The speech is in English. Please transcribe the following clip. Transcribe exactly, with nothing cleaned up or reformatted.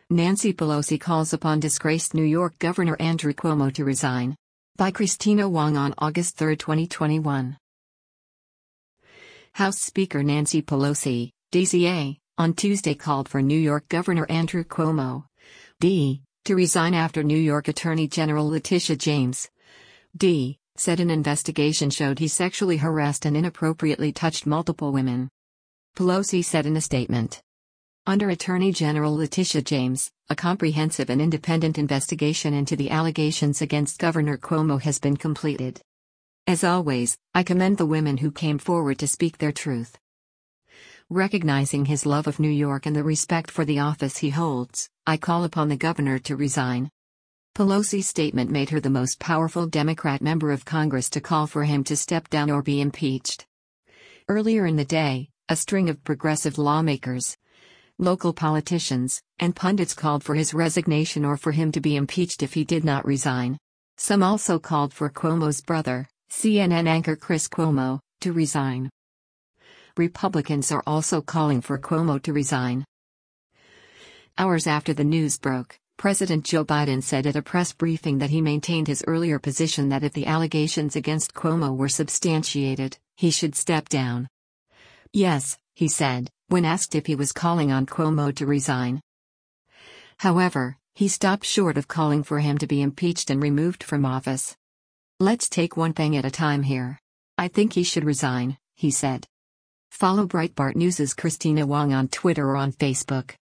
Nancy Pelosi calls upon disgraced New York Governor Andrew Cuomo to resign. By Christina Wong on August third, twenty twenty-one. House Speaker Nancy Pelosi, D C A, on Tuesday called for New York Governor Andrew Cuomo, D, to resign after New York Attorney General Letitia James, D, said an investigation showed he sexually harassed and inappropriately touched multiple women. Pelosi said in a statement. Under Attorney General Letitia James, a comprehensive and independent investigation into the allegations against Governor Cuomo has been completed. As always, I commend the women who came forward to speak their truth. Recognizing his love of New York and the respect for the office he holds, I call upon the governor to resign. Pelosi's statement made her the most powerful Democrat member of Congress to call for him to step down or be impeached. Earlier in the day, a string of progressive lawmakers, local politicians, and pundits called for his resignation or for him to be impeached if he did not resign. Some also called for Cuomo's brother, C N N anchor Chris Cuomo, to resign. Republicans are also calling for Cuomo to resign. Hours after the news broke, President Joe Biden said at a press briefing that he maintained his earlier position that if the allegations against Cuomo were substantiated, he should step down. Yes, he said, when asked if he was calling on Cuomo to resign. However, he stopped short of calling for him to be impeached and removed from office. Let's take one thing at a time here. I think he should resign, he said. Follow Breitbart News' Christina Wong on Twitter or on Facebook.